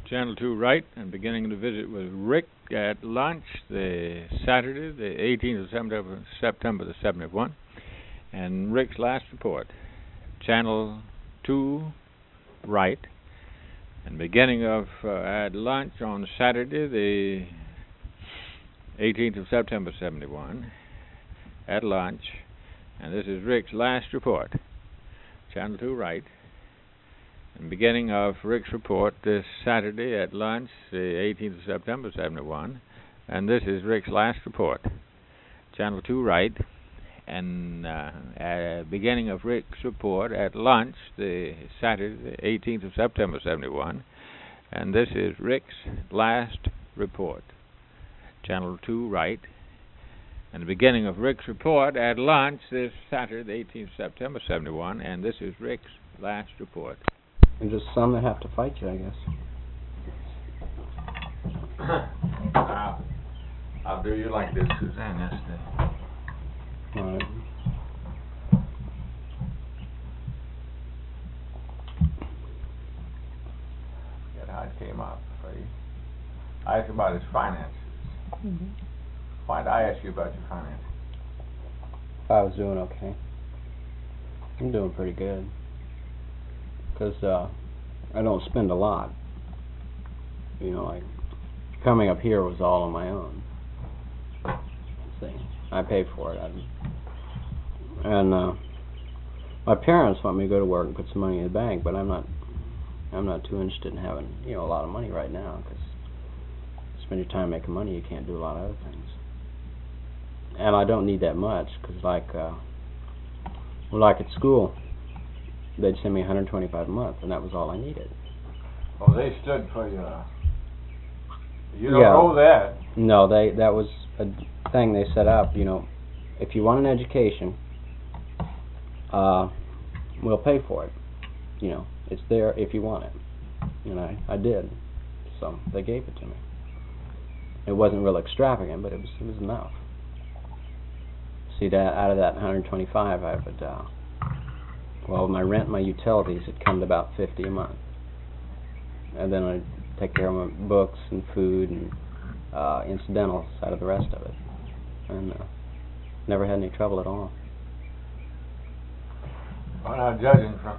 Channel 2 right, and beginning the visit with Rick at lunch, the Saturday, the 18th of September the 71, and Rick's last report. Channel 2 right, and beginning of at lunch on Saturday, the 18th of September 71, at lunch, and this is Rick's last report. Channel 2 right, and beginning of Rick's report this Saturday at lunch, the 18th of September 71, and this is Rick's last report. Channel 2 right, and beginning of Rick's report at lunch, the Saturday, the 18th of September 71, and this is Rick's last report. Channel 2 right, and the beginning of Rick's report at lunch this Saturday, the 18th of September 71, and this is Rick's last report. And just some that have to fight you, I guess. I'll do you like this, Suzanne. That's the... All right. Forget how it came up for you. I asked about his finances. Mm-hmm. Why did I ask you about your finances? I was doing okay. I'm doing pretty good. Because I don't spend a lot. You know, like, coming up here was all on my own. See, I paid for it. And my parents want me to go to work and put some money in the bank, but I'm not too interested in having, you know, a lot of money right now, because spend your time making money, you can't do a lot of other things. And I don't need that much, because like at school, they'd send me $125 a month, and that was all I needed. Oh, they stood for you. You don't owe that. No, that was a thing they set up. You know, if you want an education, we'll pay for it. You know, it's there if you want it. And I did, so they gave it to me. It wasn't real extravagant, but it was enough. See, that out of that 125, I would. Well, my rent, my utilities, it come to about $50 a month, and then I take care of my books and food and incidentals out of the rest of it, and never had any trouble at all. Well, now, judging from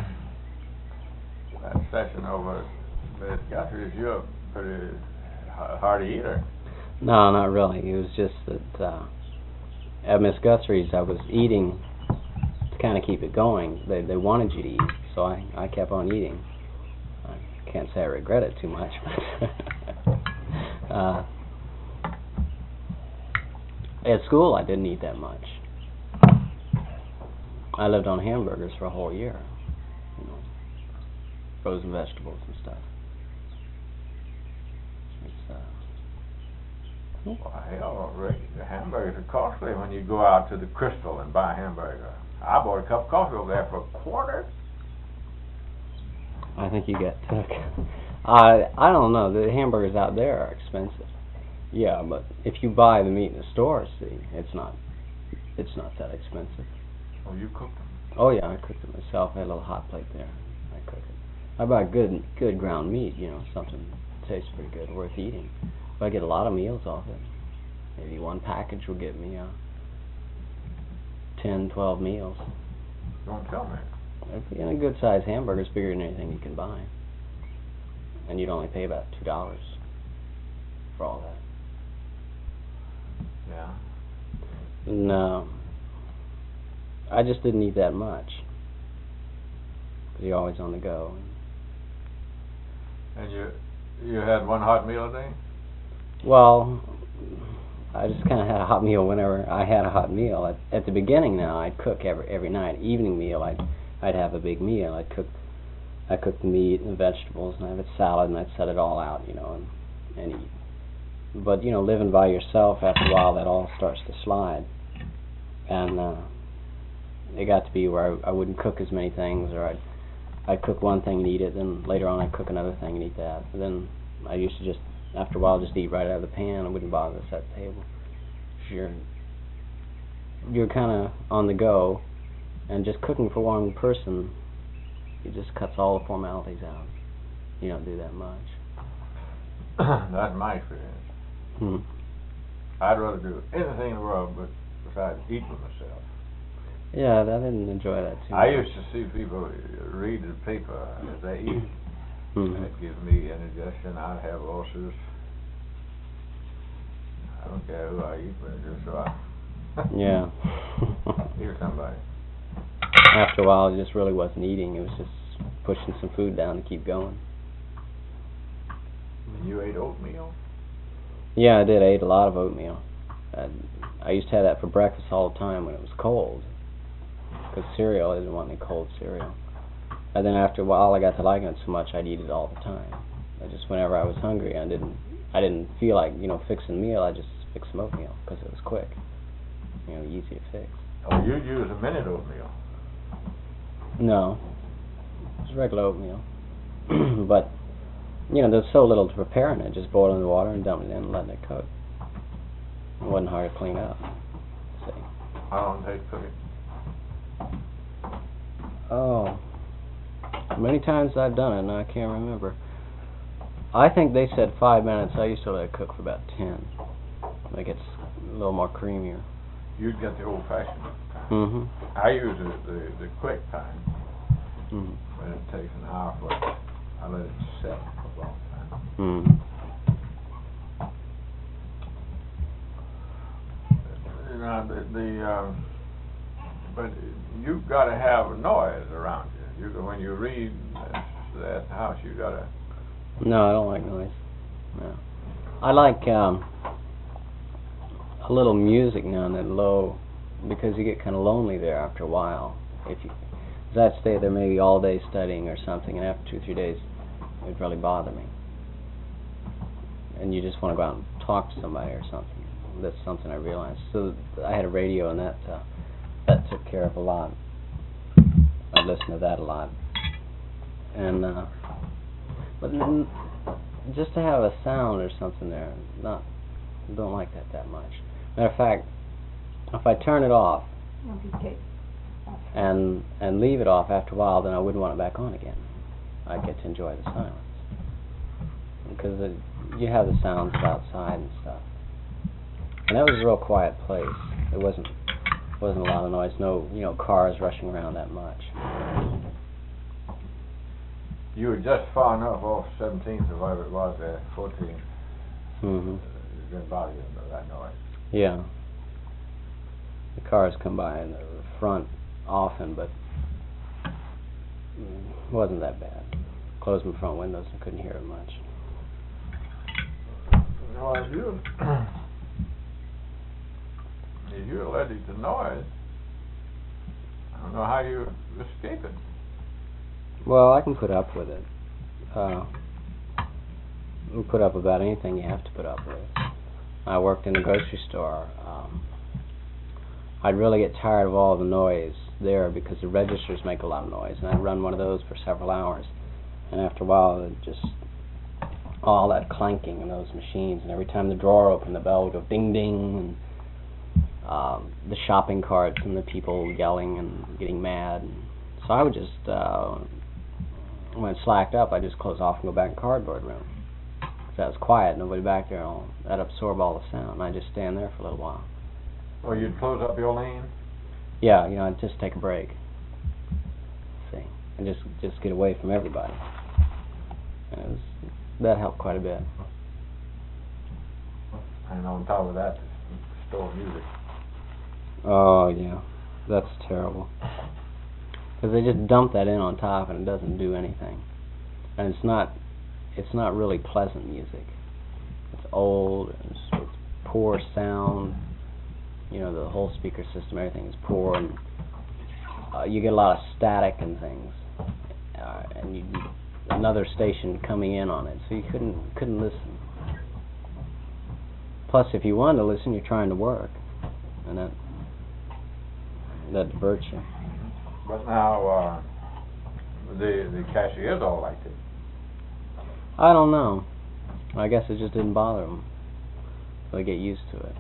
that session over Miss Guthrie's, you're a pretty hearty eater. No, not really. It was just that at Miss Guthrie's, I was eating to kind of keep it going. They wanted you to eat, so I kept on eating. I can't say I regret it too much, but at school I didn't eat that much. I lived on hamburgers for a whole year, you know, frozen vegetables and stuff. Well, hell, Rick, the hamburgers are costly when you go out to the Crystal and buy a hamburger. I bought a cup of coffee over there for $1. I think you got took. I don't know. The hamburgers out there are expensive. Yeah, but if you buy the meat in the store, see, it's not that expensive. Oh, you cooked them? Oh yeah, I cooked it myself. I had a little hot plate there. I cook it. I buy good ground meat. You know, something that tastes pretty good, worth eating. But I get a lot of meals off it. Maybe one package will get me 10, 12 meals. Don't tell me. And a good-sized hamburger is bigger than anything you can buy. And you'd only pay about $2 for all that. Yeah. No. I just didn't eat that much. Because you're always on the go. And you had one hot meal a day? Well, I just kind of had a hot meal whenever I had a hot meal. At the beginning now, I'd cook every night. Evening meal, I'd have a big meal. I'd cook the meat and the vegetables, and I'd have a salad, and I'd set it all out, you know, and eat. But, you know, living by yourself, after a while, that all starts to slide. And it got to be where I wouldn't cook as many things, or I'd cook one thing and eat it, then later on I'd cook another thing and eat that. And then I used to just, after a while, just eat right out of the pan. I wouldn't bother to set the table. You're kind of on the go, and just cooking for one person, it just cuts all the formalities out. You don't do that much. That's my experience. Hmm. I'd rather do anything in the world besides eat with myself. Yeah, I didn't enjoy that too much. I used to see people read the paper as they eat. Mm-hmm. It gives me indigestion. I'd have ulcers. I don't care who I eat with, just so I Yeah. hear somebody. After a while, it just really wasn't eating. It was just pushing some food down to keep going. You ate oatmeal? Yeah, I did. I ate a lot of oatmeal. I used to have that for breakfast all the time when it was cold. Because cereal, I didn't want any cold cereal. And then after a while, I got to liking it so much, I'd eat it all the time. I just, whenever I was hungry, I didn't feel like, fixing a meal. I just fixed some oatmeal because it was quick. Easy to fix. Oh, you use a minute oatmeal? No, just regular oatmeal. But there's so little to prepare in it. Just boiling the water and dumping it in and letting it cook. It wasn't hard to clean up. See. How long did it cook it? Oh, many times I've done it and I can't remember. I think they said 5 minutes. I used to let it cook for about 10. Like it's a little more creamier. You'd get the old-fashioned time. Mm-hmm. I use the quick time. Mm-hmm. When it takes an hour for it, I let it set for a long time. Mm-hmm. But you've got to have a noise around you. When you read that house, you got to. No, I don't like noise. No, I like a little music now and then, low, because you get kind of lonely there after a while. If I'd stay there maybe all day studying or something, and after 2 or 3 days, it would really bother me. And you just want to go out and talk to somebody or something. That's something I realized. So I had a radio, and that took care of a lot. I listened to that a lot. And but just to have a sound or something there, don't like that much. Matter of fact, if I turn it off and leave it off after a while, then I wouldn't want it back on again. I get to enjoy the silence because you have the sounds of outside and stuff. And that was a real quiet place. There wasn't a lot of noise. No, cars rushing around that much. You were just far enough off 17th or whatever it was there, 14th. Mm-hmm. It didn't bother you, that noise. Yeah. The cars come by in the front often, but it wasn't that bad. Closed my front windows and couldn't hear it much. Well, if you're allergic to noise, I don't know how you escape it. Well, I can put up with it. You put up with about anything you have to put up with. I worked in a grocery store. I'd really get tired of all the noise there because the registers make a lot of noise, and I'd run one of those for several hours. And after a while, it just all that clanking in those machines, and every time the drawer opened, the bell would go ding ding, and the shopping carts and the people yelling and getting mad. And so I would just, when it slacked up, I'd just close off and go back in the cardboard room. Because that was quiet, nobody back there, and that'd absorb all the sound, and I'd just stand there for a little while. Or you'd close up your lane? Yeah, I'd just take a break. See, and just get away from everybody. And that helped quite a bit. And on top of that, the store music. Oh yeah, that's terrible. Because they just dump that in on top, and it doesn't do anything. And it's not really pleasant music. It's old. It's poor sound. The whole speaker system, everything is poor, and you get a lot of static and things. And you another station coming in on it, so you couldn't listen. Plus, if you wanted to listen, you're trying to work, and that diverts you. But now, the cashiers all liked it. I don't know. I guess it just didn't bother them. They get used to it.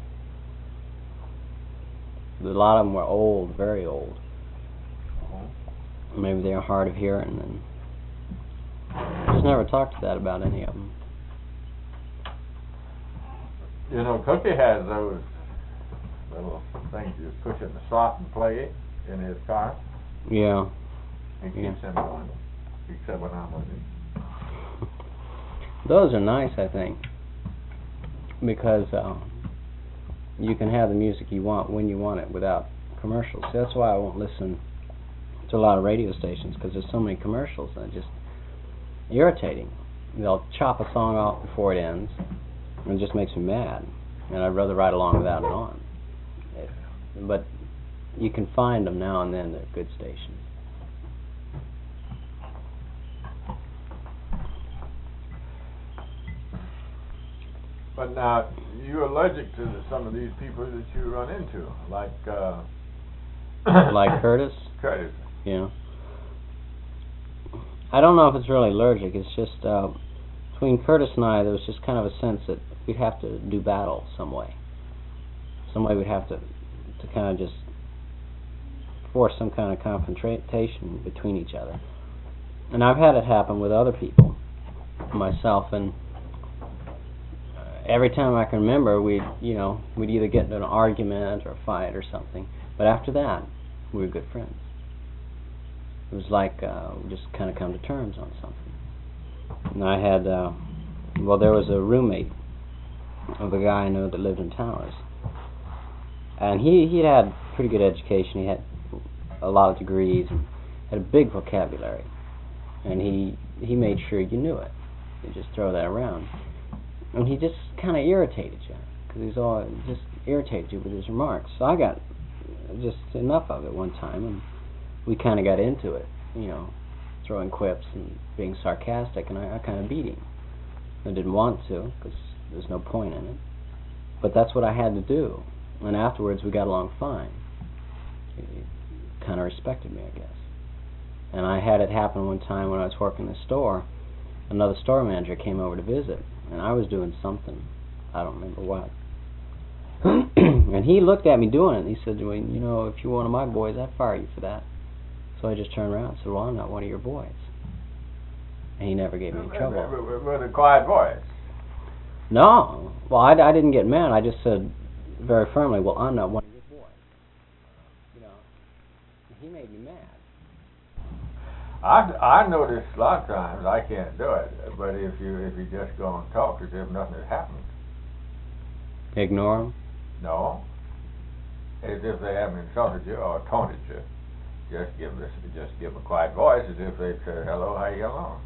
A lot of them were old, very old. Maybe they were hard of hearing, and just never talked to that about any of them. You know, Cookie has those little things you push in the slot and play in his car. Yeah. He keeps them going, except when I'm with him. Those are nice, I think, because you can have the music you want when you want it without commercials. That's why I won't listen to a lot of radio stations, because there's so many commercials that are just irritating. They'll chop a song off before it ends, and it just makes me mad. And I'd rather ride along without it on. But you can find them now and then. They're good stations. But now, you're allergic to some of these people that you run into, like like Curtis? Curtis. Yeah. I don't know if it's really allergic. It's just between Curtis and I, there was just kind of a sense that we'd have to do battle some way. Some way we'd have to kind of just force some kind of confrontation between each other. And I've had it happen with other people, myself, and every time I can remember, we'd either get into an argument or a fight or something. But after that, we were good friends. It was like we just kind of come to terms on something. And I had, there was a roommate of a guy I know that lived in Towers. And he'd had pretty good education. He had a lot of degrees and had a big vocabulary. And he made sure you knew it. He'd just throw that around. And he just kind of irritated you, because he was all just irritated you with his remarks. So I got just enough of it one time, and we kind of got into it, throwing quips and being sarcastic, and I kind of beat him. I didn't want to, because there's no point in it. But that's what I had to do. And afterwards, we got along fine. He kind of respected me, I guess. And I had it happen one time when I was working the store. Another store manager came over to visit, and I was doing something. I don't remember what. And he looked at me doing it, and he said, well, if you're one of my boys, I'd fire you for that. So I just turned around and said, well, I'm not one of your boys. And he never gave me any trouble. With a quiet voice? No. Well, I didn't get mad. I just said very firmly, well, I'm not one of your boys. He made me mad. I noticed a lot of times I can't do it, but if you just go and talk as if nothing had happened. Ignore them? No. As if they haven't insulted you or taunted you. Just give them a quiet voice as if they said, hello, how you getting along?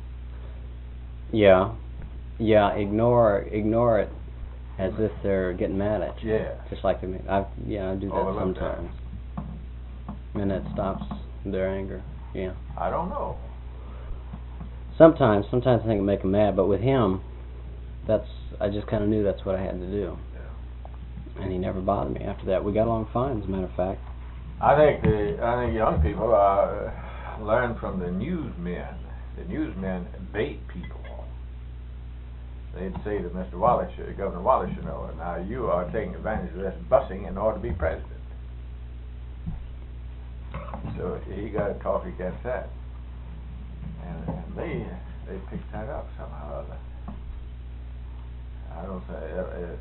Yeah, ignore it as if they're getting mad at you. Yeah. Just like I do that sometimes. And that stops their anger. Yeah. I don't know. Sometimes I think it make him mad, but with him, I just kind of knew that's what I had to do. Yeah. And he never bothered me after that. We got along fine, as a matter of fact. I think young people learn from the newsmen. The newsmen bait people. They'd say to Mr. Wallace, Governor Wallace, now you are taking advantage of this busing in order to be president. So he got to talk against that. And they picked that up somehow or other. I don't say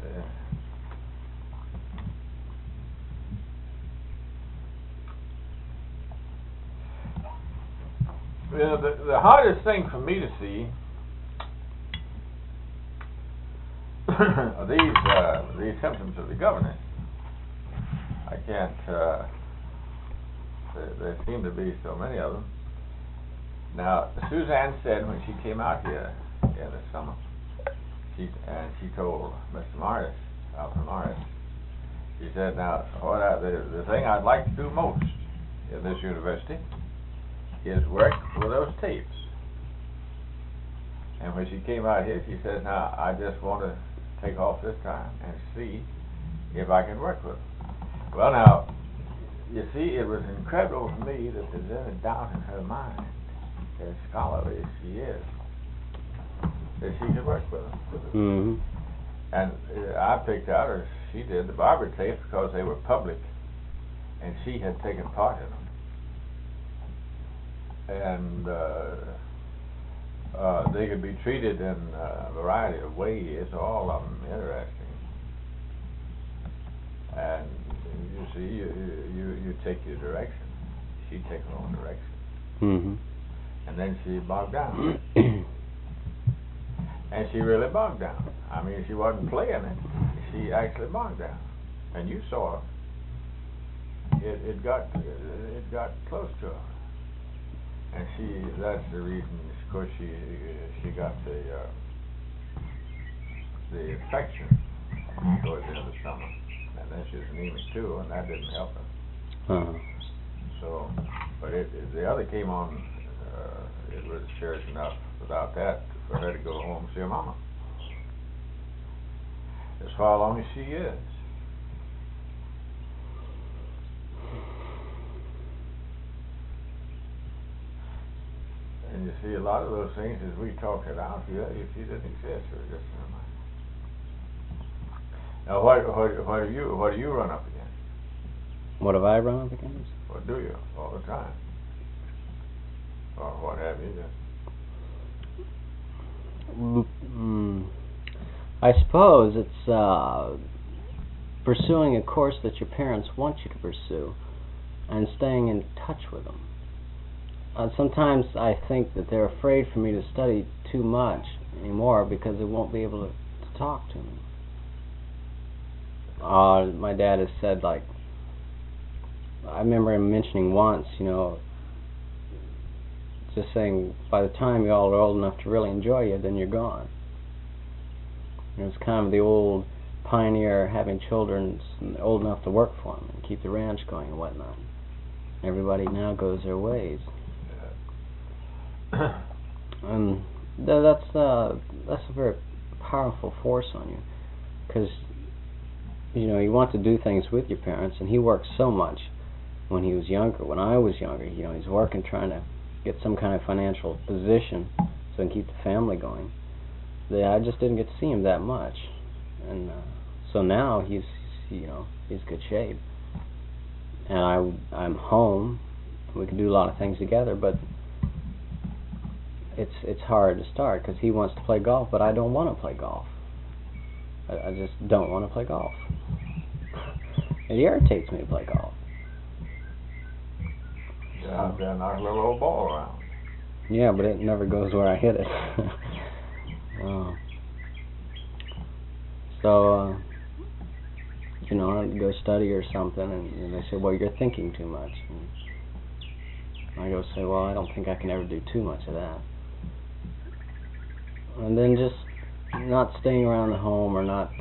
the hardest thing for me to see are these symptoms of the governor. I can't. There seem to be so many of them. Now, Suzanne said when she came out here in the summer, she told Mr. Morris, Alfred Morris, she said, now, the thing I'd like to do most in this university is work with those tapes. And when she came out here, she says, now, I just want to take off this time and see if I can work with them. Well, now, you see, it was incredible for me that there's any doubt in her mind, as scholarly as she is, that she could work with them. Mm-hmm. And I picked out, or she did, the Barber tapes because they were public, and she had taken part in them. And they could be treated in a variety of ways, all of them interesting. And you see, you take your direction. She take her own direction. Mm-hmm. And then she bogged down. And she really bogged down. I mean, she wasn't playing it. She actually bogged down. And you saw her. It got close to her. And that's the reason, of course, she got the infection towards the end of the summer. And then she was anemic too, and that didn't help her. Uh-huh. So, but the other came on, it was serious enough without that for her to go home and see her mama. As far along as she is. And you see, a lot of those things, as we talked it out, she didn't exist. It was just in her mind. Now, what do you run up against? What have I run up against? What do you all the time? Or what have you done? I suppose it's pursuing a course that your parents want you to pursue and staying in touch with them. Sometimes I think that they're afraid for me to study too much anymore because they won't be able to talk to me. My dad has said, like, I remember him mentioning once, just saying, by the time you all are old enough to really enjoy you, then you're gone. It's kind of the old pioneer having children old enough to work for him and keep the ranch going and whatnot. Everybody now goes their ways. And that's a very powerful force on you, because you want to do things with your parents, and he worked so much when he was younger. When I was younger, he's working trying to get some kind of financial position so he can keep the family going. I just didn't get to see him that much, and so now he's good shape, and I'm home. We can do a lot of things together, but it's hard to start because he wants to play golf, but I don't want to play golf. I just don't want to play golf. It irritates me to play golf. Yeah, out there, knock a little old ball around. Yeah, but it never goes where I hit it. So, I'd go study or something, and they say, well, you're thinking too much. And I go say, well, I don't think I can ever do too much of that. And then just not staying around the home, or not,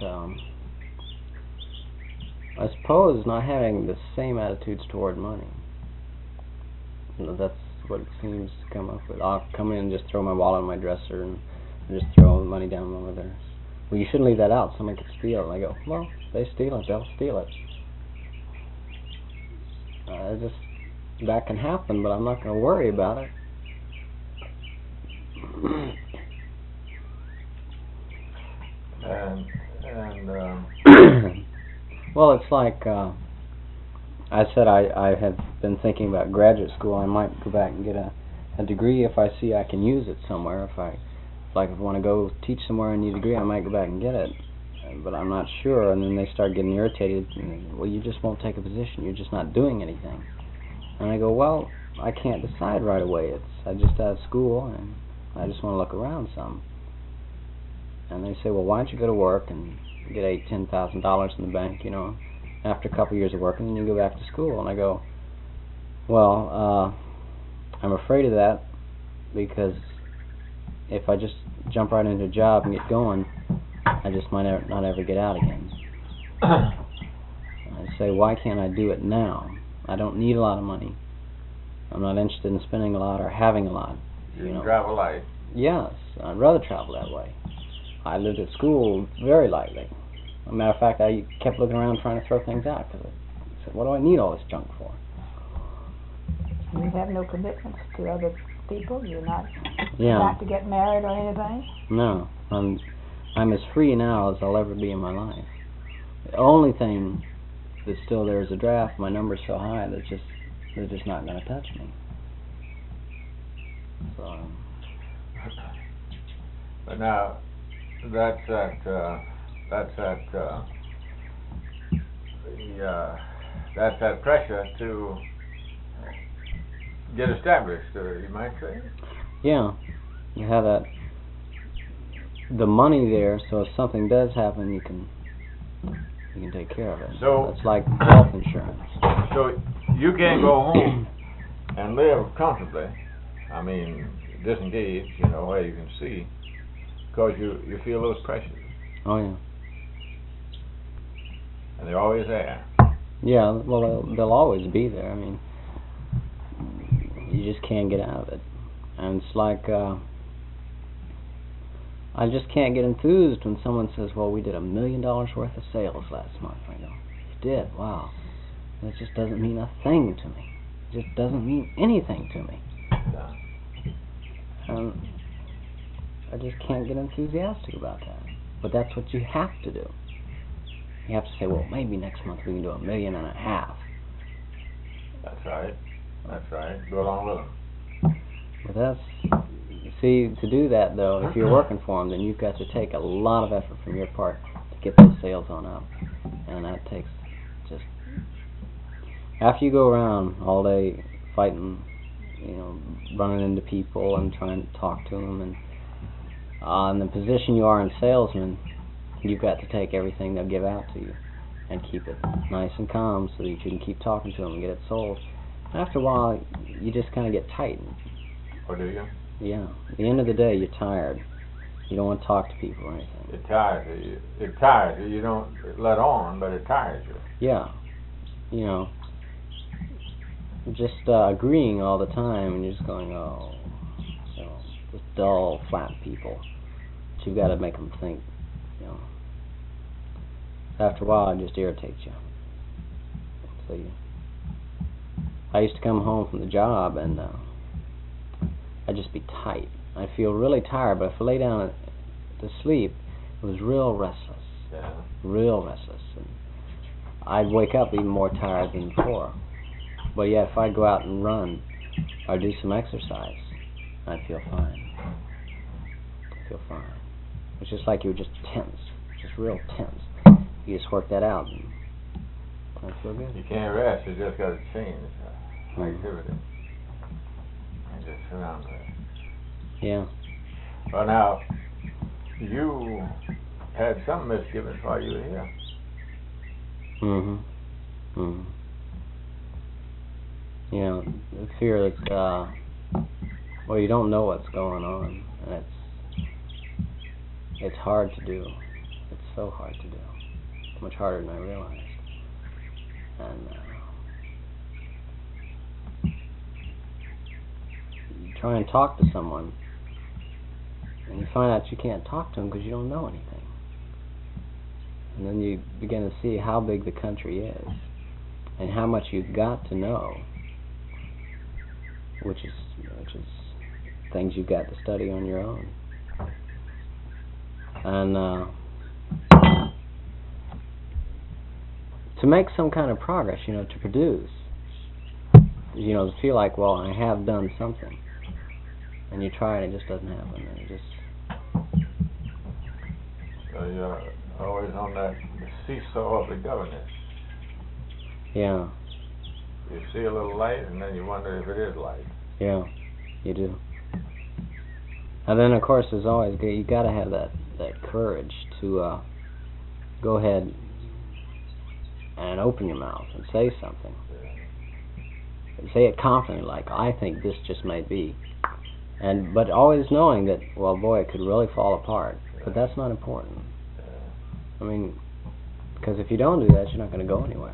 I suppose not having the same attitudes toward money. That's what it seems to come up with. I'll come in and just throw my wallet in my dresser and just throw the money down over there. Well, you shouldn't leave that out. Somebody could steal it. And I go, well, they steal it, they'll steal it. That can happen, but I'm not going to worry about it. And well, it's like I said, I have been thinking about graduate school. I might go back and get a degree if I see I can use it somewhere. If I want to go teach somewhere and need a degree, I might go back and get it. But I'm not sure. And then they start getting irritated. And, well, you just won't take a position. You're just not doing anything. And I go, well, I can't decide right away. I just out of school, and I just want to look around some. And they say, well, why don't you go to work and get $10,000 in the bank, after a couple of years of working, and then you go back to school. And I go, well, I'm afraid of that, because if I just jump right into a job and get going, I just might not ever get out again. I say, why can't I do it now? I don't need a lot of money. I'm not interested in spending a lot or having a lot. You can travel light. Yes, I'd rather travel that way. I lived at school very lightly. As a matter of fact, I kept looking around trying to throw things out, because I said, what do I need all this junk for? You have no commitments to other people? You're not to get married or anything? No. I'm as free now as I'll ever be in my life. The only thing that's still there is a draft. My number's so high that they're just not going to touch me. So. But now, that's that pressure to get established, you might say. Yeah, you have that, the money there, so if something does happen, you can take care of it. So it's like health insurance. So you can't go home and live comfortably. I mean, disengaged, where you can see, because you feel those pressures. Oh yeah. And they're always there. Yeah, well, they'll always be there. I mean, you just can't get out of it. And it's like, I just can't get enthused when someone says, well, we did $1 million worth of sales last month. I go, you did? Wow. That just doesn't mean a thing to me. It just doesn't mean anything to me. Yeah. I just can't get enthusiastic about that. But that's what you have to do. You have to say, well, maybe next month we can do $1.5 million. That's right. That's right. Go along with them. But that's, see, to do that though, if you're working for them, then you've got to take a lot of effort from your part to get those sales on up. And that takes just, after you go around all day fighting, running into people and trying to talk to them, and in the position you are in salesman, you've got to take everything they'll give out to you and keep it nice and calm so that you can keep talking to them and get it sold. After a while, you just kind of get tightened. Oh, do you? Yeah. At the end of the day, you're tired. You don't want to talk to people or anything. It tires you. It tires you. You don't let on, but it tires you. Yeah. Just agreeing all the time, and you're just going, oh, just dull, flat people. But you've got to make them think, After a while, it just irritates you. So I used to come home from the job, and I'd just be tight. I'd feel really tired, but if I lay down to sleep, it was real restless. Yeah. Real restless. And I'd wake up even more tired than before. But yeah, if I go out and run or do some exercise, I'd feel fine. It's just like you were just tense, just real tense. You just work that out, and I feel good. You can't rest. You just got to change activity and just surround it. Yeah. Well, now you had some misgivings while you were here. The fear that, you don't know what's going on, and it's hard to do. It's so hard to do. It's much harder than I realized. And you try and talk to someone, and you find out you can't talk to them because you don't know anything. And then you begin to see how big the country is, and how much you've got to know, which is things you've got to study on your own. And to make some kind of progress, to produce, to feel like, well, I have done something, and you try and it just doesn't happen, and it just. So you're always on that seesaw of the governance. Yeah. You see a little light, and then you wonder if it is light. Yeah, you do. And then, of course, there's always, you got to have that courage to go ahead and open your mouth and say something. And say it confidently, like, I think this just might be. But always knowing that, well, boy, it could really fall apart. But that's not important. I mean, because if you don't do that, you're not going to go anywhere.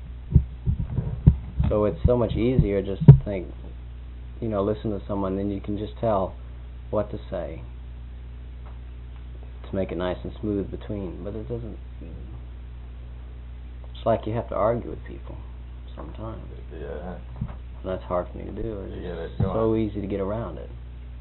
So it's so much easier just to think, listen to someone, then you can just tell what to say to make it nice and smooth between. But it doesn't. It's like you have to argue with people sometimes. Yeah. And that's hard for me to do. It's so easy to get around it.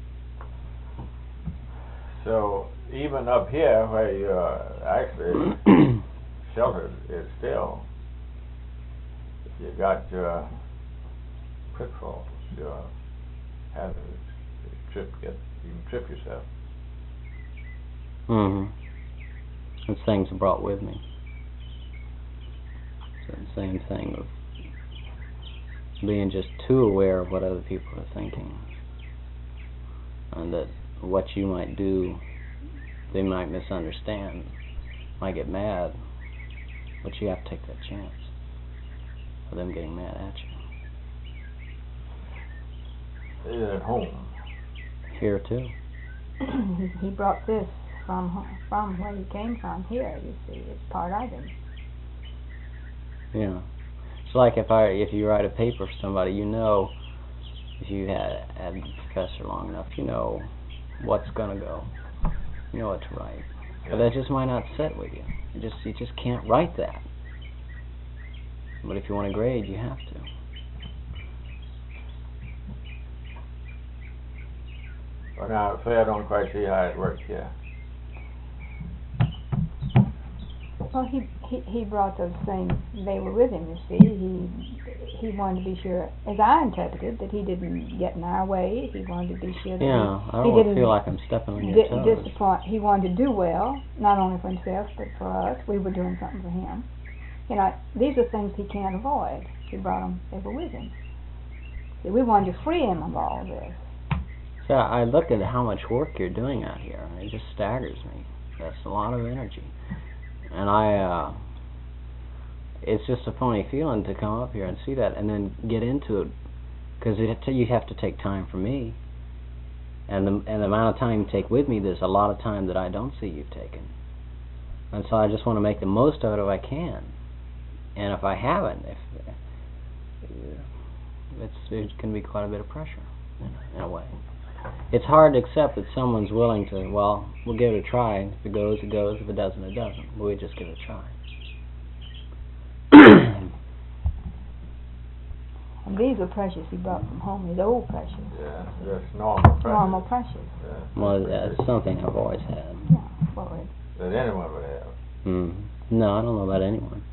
So even up here, where you're actually sheltered, it's still, you got your pitfalls, your hazards. You can trip yourself. It's things brought with me. the same thing of being just too aware of what other people are thinking, and that what you might do, they might misunderstand, might get mad, but you have to take that chance of them getting mad at you. Even at home. Here too. He brought this from where he came from here, you see. It's part of him. Yeah. It's like if you write a paper for somebody, you know, if you had a professor long enough, you know what's gonna go. You know what to write. But that just might not sit with you. You just can't write that. But if you want to grade, you have to. Well, now, say I don't quite see how it works here. Well, he brought those things. They were with him, you see. He wanted to be sure, as I interpreted, that he didn't get in our way. He wanted to be sure that I don't want to feel like I'm stepping on your toes. Disappoint. He wanted to do well, not only for himself but for us. We were doing something for him. You know, these are things he can't avoid. He brought them. They were with him. See, we wanted to free him of all this. So I look at how much work you're doing out here, and it just staggers me. That's a lot of energy. And it's just a funny feeling to come up here and see that and then get into it, because you have to take time for me. And the amount of time you take with me, there's a lot of time that I don't see you've taken. And so I just want to make the most of it if I can. And if I haven't, it can be quite a bit of pressure, in a way. It's hard to accept that someone's willing to, well, we'll give it a try. If it goes, it goes. If it doesn't, it doesn't. But we just give it a try. And these are precious he brought from home. His old precious. Yeah, just normal precious. Normal precious. Yeah. Well, that's something I've always had. Yeah, well, that anyone would have. No, I don't know about anyone.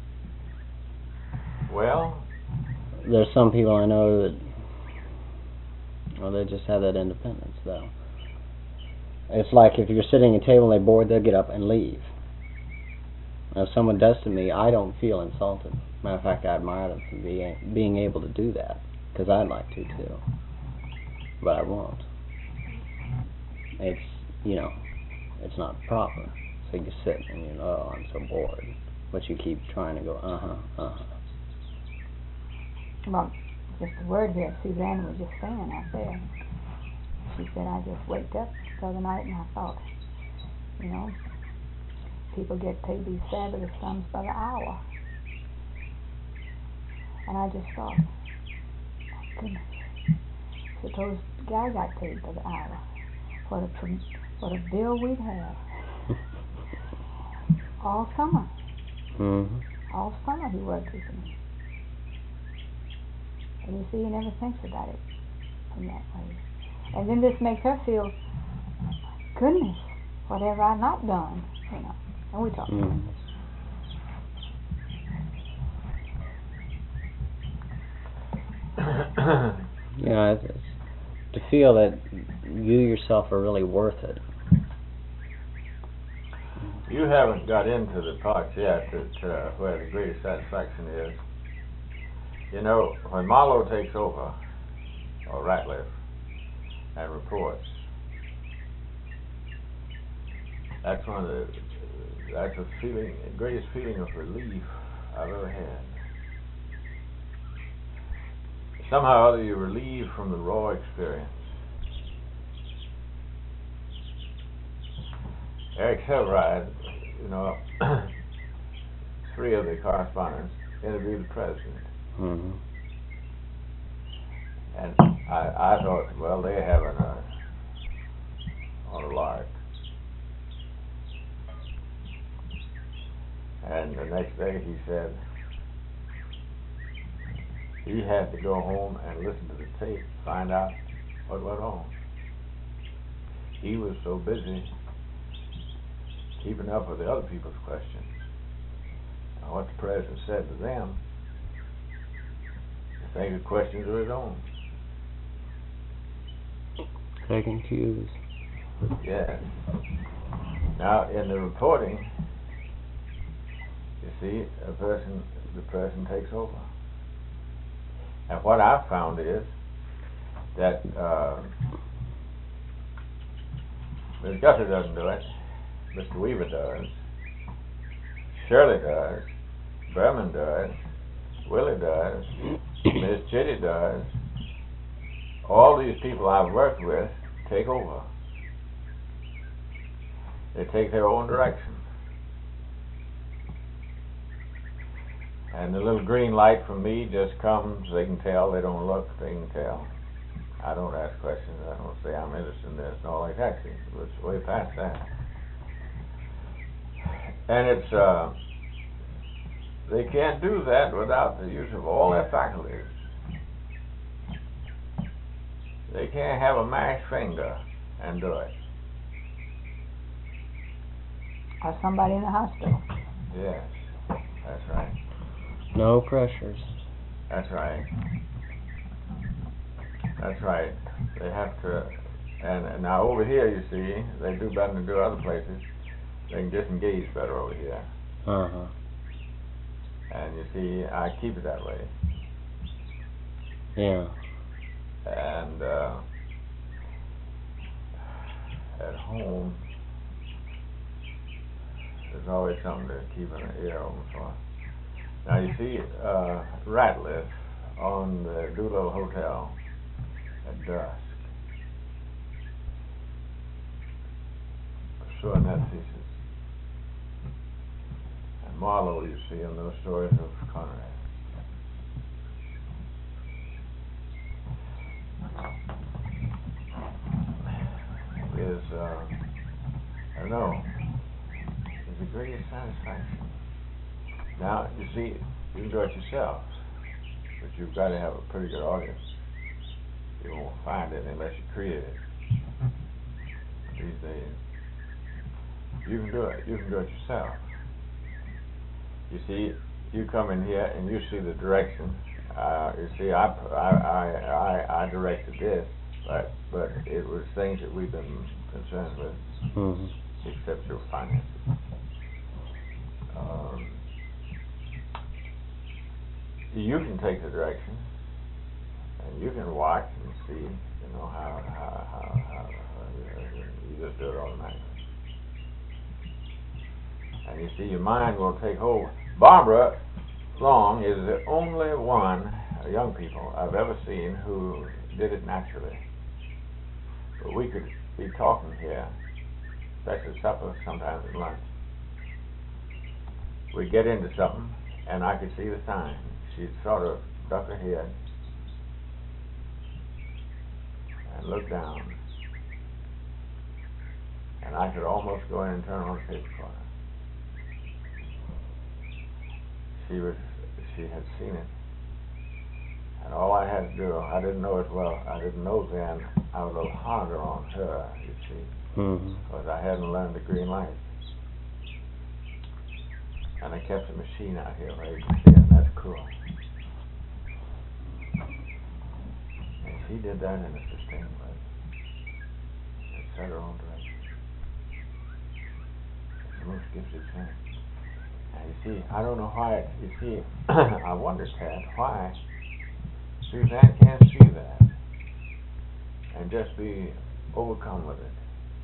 Well, there's some people I know that, well, they just have that independence, though. It's like if you're sitting at a table and they're bored, they'll get up and leave. Now, if someone does to me, I don't feel insulted. Matter of fact, I admire them for being able to do that, because I'd like to, too. But I won't. It's, it's not proper. So you sit and you know, oh, I'm so bored. But you keep trying to go, Well, just a word here. Suzanne was just saying out there. She said, I just waked up the other night and I thought, people get paid these fabulous sums by the hour. And I just thought, my goodness, suppose the guy got paid by the hour. What a bill we'd have. All summer. All summer he worked with me. And you see, he never thinks about it in that way. And then this makes her feel, goodness, what have I not done? And we talk about this. It's to feel that you yourself are really worth it. You haven't got into the parts yet that where the greatest satisfaction is. When Marlowe takes over, or Ratliff, and reports, that's the greatest feeling of relief I've ever had. Somehow or other you're relieved from the raw experience. Eric Sevareid, 3 of the correspondents interviewed the president. And I thought, well, they're having a lark. And the next day he said he had to go home and listen to the tape, find out what went on. He was so busy keeping up with the other people's questions. And what the president said to them, to think of questions of his own. Taking cues. Yes. Now, in the reporting, you see, a person the person takes over. And what I've found is that Miss Guthrie doesn't do it, Mr. Weaver does, Shirley does, Berman does, Willie does, Miss Chitty does. All these people I've worked with take over. They take their own direction. And the little green light from me just comes. They can tell. They don't look. They can tell. I don't ask questions. I don't say I'm interested in this and all like that. It's way past that. And it's they can't do that without the use of all their faculties. They can't have a mashed finger and do it. Or somebody in the hospital. Yes, that's right. No pressures. That's right. That's right. They have to, and now over here, you see, they do better than do other places. They can disengage better over here. Uh-huh. And you see, I keep it that way. Yeah. And at home, there's always something to keep an ear open for. Now you see Ratliff on the Doolittle Hotel at dusk, pursuing that thesis. And Marlowe, you see, in those stories of Conrad. Is, I don't know, is the greatest satisfaction. Now, you see, you can do it yourself, but you've got to have a pretty good audience. You won't find it unless you create it. These days, you can do it. You can do it yourself. You see, you come in here and you see the direction. You see, I directed this, but it was things that we've been concerned with, except your finances. You can take the direction, and you can watch and see, you know, how you just do it automatically. And you see, your mind will take hold. Barbara Long is the only one, young people, I've ever seen who did it naturally. But we could be talking here, especially at supper, sometimes at lunch. We'd get into something, and I could see the sign. She'd sort of duck her head and look down, and I could almost go in and turn on the tape recorder. She had seen it, and all I had to do, I didn't know it well, I didn't know then, I was a little harder on her, you see, because I hadn't learned the green light. And I kept the machine out here where you can see it, and that's cool. And she did that in a sustained way. And set her own direction. It's the most gifted thing. And you see, I don't know why, you see, I wonder, Tad, why Suzanne can't see that and just be overcome with it.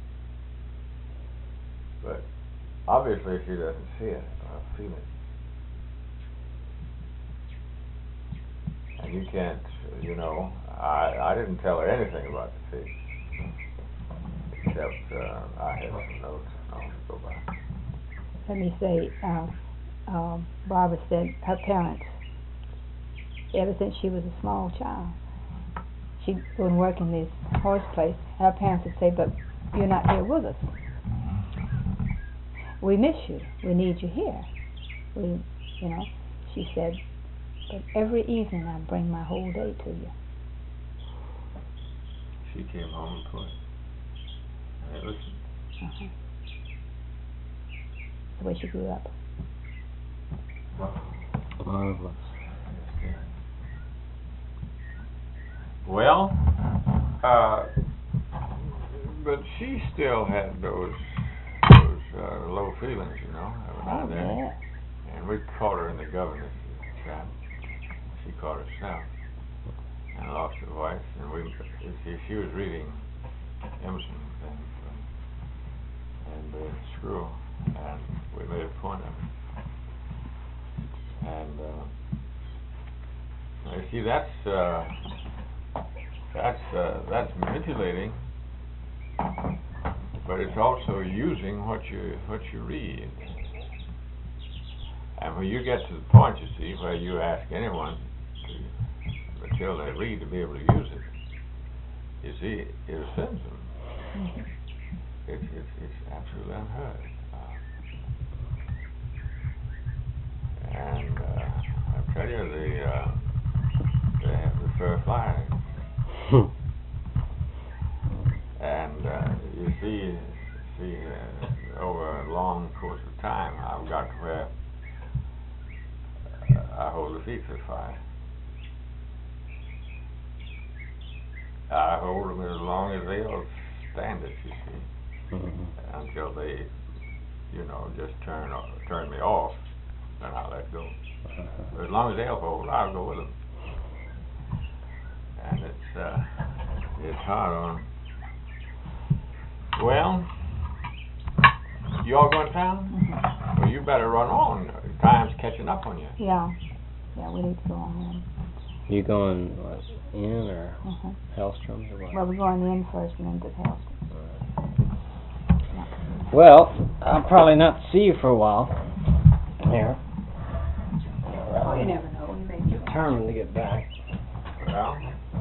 But obviously she doesn't see it or feel it. And you can't, you know, I didn't tell her anything about the fish, except I had some notes and I'll go by. Let me say, Barbara said her parents, ever since she was a small child, she would work in this horse place, and her parents would say, but you're not here with us. We miss you. We need you here. You know, she said, but every evening I bring my whole day to you. She came home and put, and I listened. The way she grew up. Marvelous. Well, but she still had those low feelings, you know, every now and then. Yeah. And we caught her in the governess trap. She caught herself and lost her voice. And she was reading Emerson and Screw, and we made a point of it. And you see, that's manipulating, but it's also using what you read. And when you get to the point, you see, where you ask anyone until they read to be able to use it, you see, it offends them. It's absolutely unheard. And I tell you, they have the fur fly. And you see, over a long course of time, I've got to where I hold the feet to the fire. I hold them as long as they'll stand it, you see, until they, just turn me off, then I'll let go. But as long as they'll hold, I'll go with them. And it's hard on. Well, you all going to town? Well, you better run on. Time's catching up on you. Yeah, we need to go on. You going in or Hellstrom's or what? Well, we're going in first and then to Hellstrom's. Well, I'll probably not see you for a while here. Oh, you never know. You may be determined to get back. Well,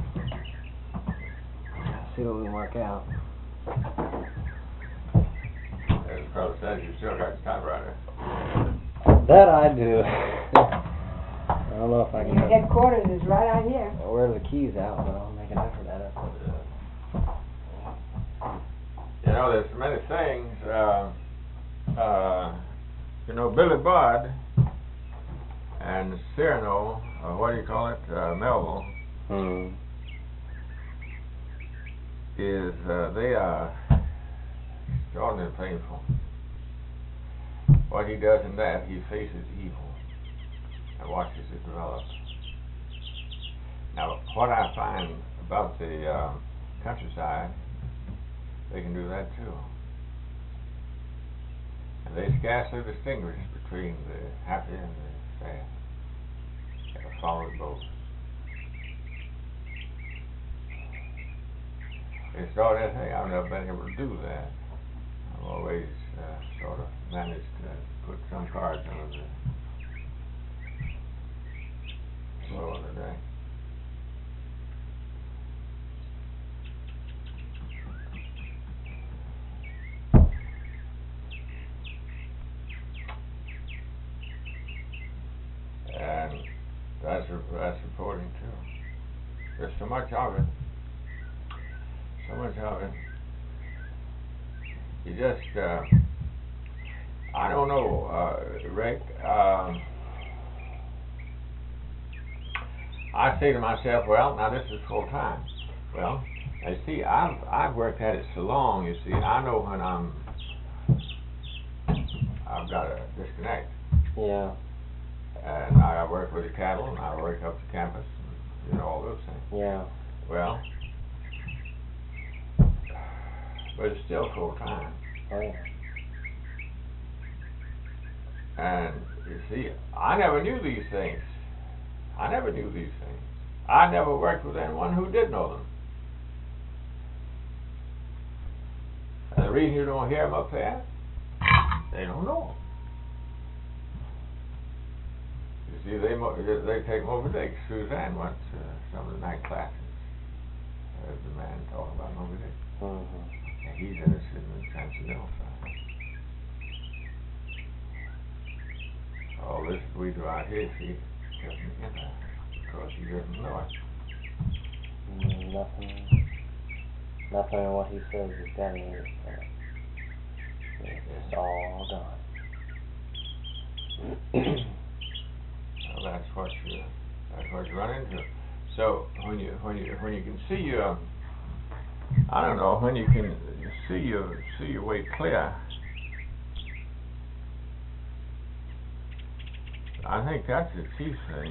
see what we can work out. as the brother says, you still got your typewriter. That I do. I don't know if I can. Your headquarters is right out here. I'll wear the keys out, but I'll make an effort at it. There's so many things. Billy Budd and Cyrano, what do you call it, Melville, is they are extraordinarily painful. What he does in that, he faces evil and watches it develop. Now, what I find about the countryside, they can do that too. And they scarcely distinguish between the happy and the sad. They follow both. It's an extraordinary thing. I've never been able to do that. I've always sort of managed to put some cards under the flow of the day. And that's reporting too. There's so much of it. So much of it. You just, I don't know, Rick. I say to myself, well, now this is full time. Well, you see, I've worked at it so long. You see, I know when I've got to disconnect. Yeah. And I work with the cattle, and I work up the campus, and, all those things. Yeah. Well, but it's still full time. Oh, yeah. And you see, I never knew these things. I never worked with anyone who did know them. And the reason you don't hear them up there, they don't know them. You see, they take Moby Dick. Suzanne went to some of the night classes. There's the man talking about Moby Dick. And he's interested in the transcendental side. All this we do out here, see, doesn't get that because he doesn't know it. Nothing in what he says is detonated. It's all gone. Well, that's what you run into. So when you can see your, I don't know, when you can see your way clear, I think that's the chief thing.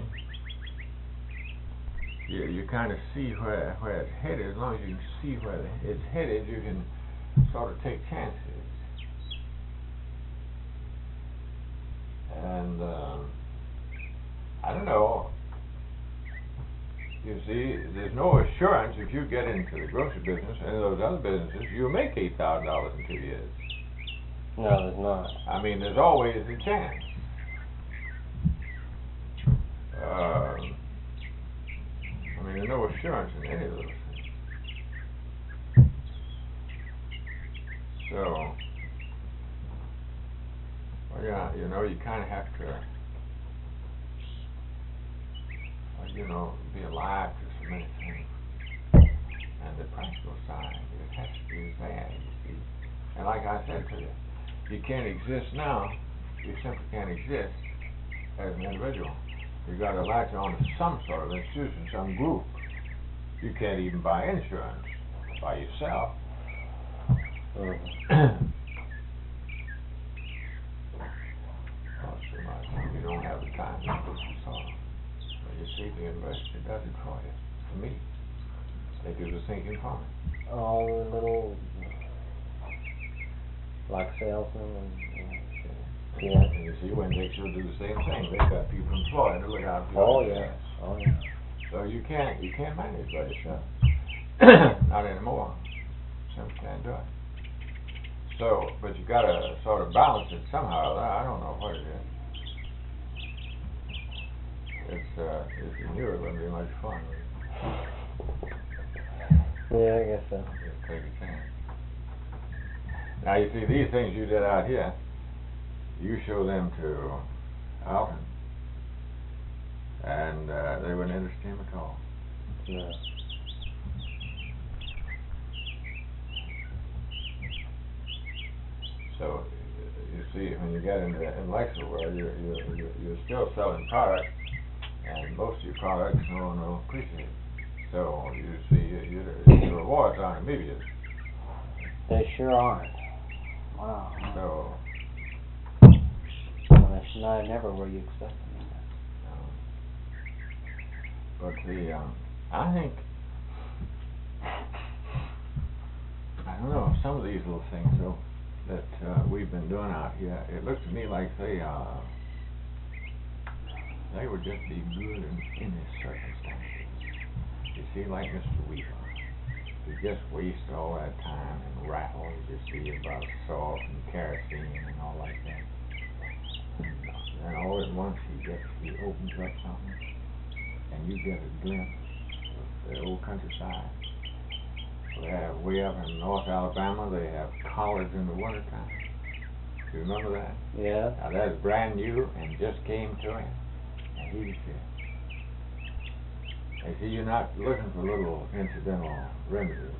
You kind of see where it's headed. As long as you can see where it's headed, you can sort of take chances. And I don't know. You see, there's no assurance if you get into the grocery business and those other businesses, you'll make $8,000 in 2 years. No, there's not. I mean, there's always a chance. I mean, there's no assurance in any of those things. So, well, yeah, you know, you kind of have to, you know, be alive to so many things. And the practical side, it has to be there, you see. And like I said to you, you can't exist now. You simply can't exist as an individual. You've got to latch on to some sort of institution, some group. You can't even buy insurance by yourself. Well, too much. You don't have the time to put this on. But you see, the university does it for you. For me, they do the thinking for me. All the little, like salesmen and yeah. And you see, Winn-Dixie will do the same thing. They've got people employed to look out for you. Oh yeah. Oh yeah. So you can't manage by yourself. Not anymore. Simply can't do it. So, but you gotta sort of balance it somehow. I don't know what it is. If you knew it wouldn't be much fun. Yeah, I guess so. Just take a chance. Now you see these things you did out here, you show them to Alton, and they wouldn't interest him at all. No. So you see, when you get into the intellectual world, you're still selling products, and most of your products no one will appreciate. So you see, your rewards aren't immediate. They sure aren't. Wow. So. Well, that's not never where you expect them. But I think, I don't know, some of these little things though that we've been doing out here, it looks to me like they would just be good in this circumstances. You see, like Mr. Weaver, he just wastes all that time and rattle. You just see about salt and kerosene and all like that. And all at once he opens up something, and you get a glimpse of the old countryside. They have way up in North Alabama, they have collards in the wintertime. Do you remember that? Yeah. Now that's brand new and just came to him, and he said, "You see, you're not looking for little incidental remedies,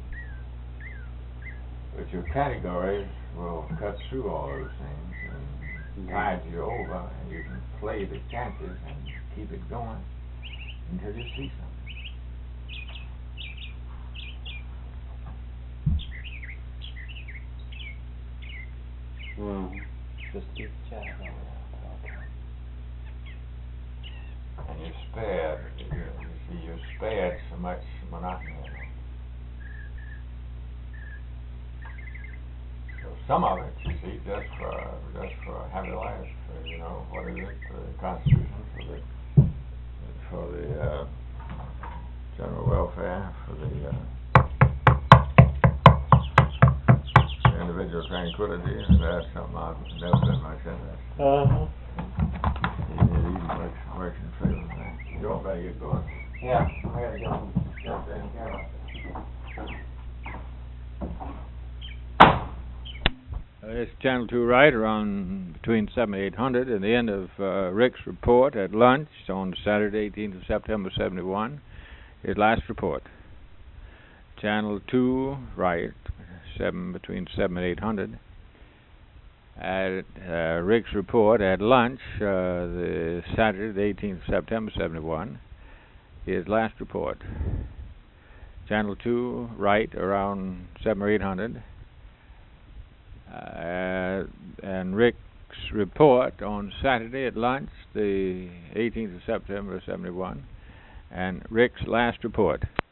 but your categories will cut through all those things and tide you over, and you can play the chances and keep it going until you see something." Just keep chatting. And you're spared. You see, you're spared so much monotony. So some of it, you see, just for a happy life. You know, what is it? The Constitution for the general welfare, for the individual tranquility, and that's something I've never been much interested in. It works in favor of that. You all better get going. Yeah, I gotta jump in here. It's Channel 2 right around between 7 and 800 at the end of Rick's report at lunch on Saturday, 18th of September 71. His last report. Channel 2 right, between 7 and 800 at Rick's report at lunch the Saturday, the 18th of September 71. His last report. Channel 2 right around 7 or 800. And Rick's report on Saturday at lunch, the 18th of September of 71, and Rick's last report.